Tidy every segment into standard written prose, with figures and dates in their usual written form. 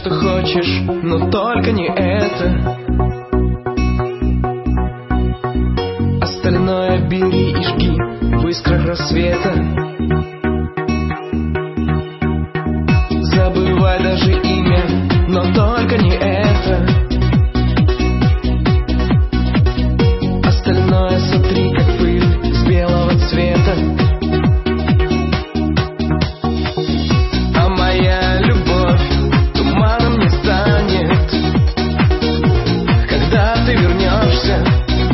что хочешь, но только не это. Остальное бери и жги в искрах рассвета. Забывай даже имя, но только не это. Остальное сотри, как пыль с белого цвета. А моя любовь туманом не станет, когда ты вернешься.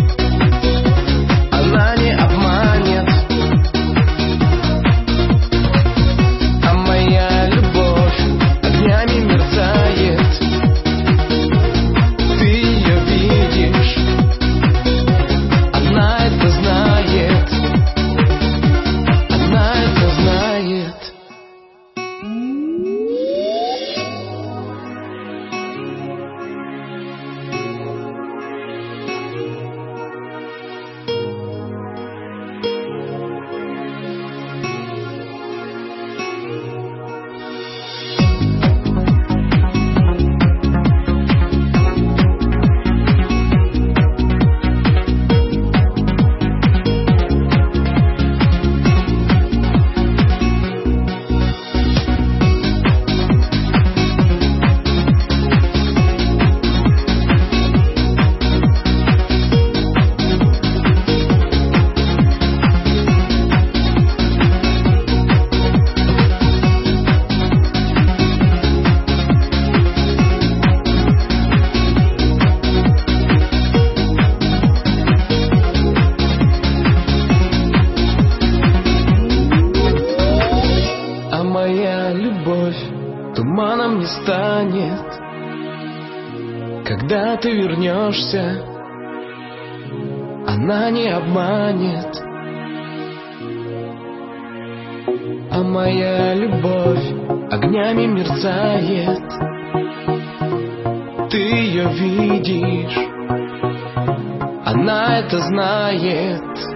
Она не обманет. А моя любовь огнями мерцает. Ты ее видишь, она это знает. Она это знает. Моя любовь туманом не станет, когда ты вернешься. Она не обманет. А моя любовь огнями мерцает. Ты ее видишь, она это знает.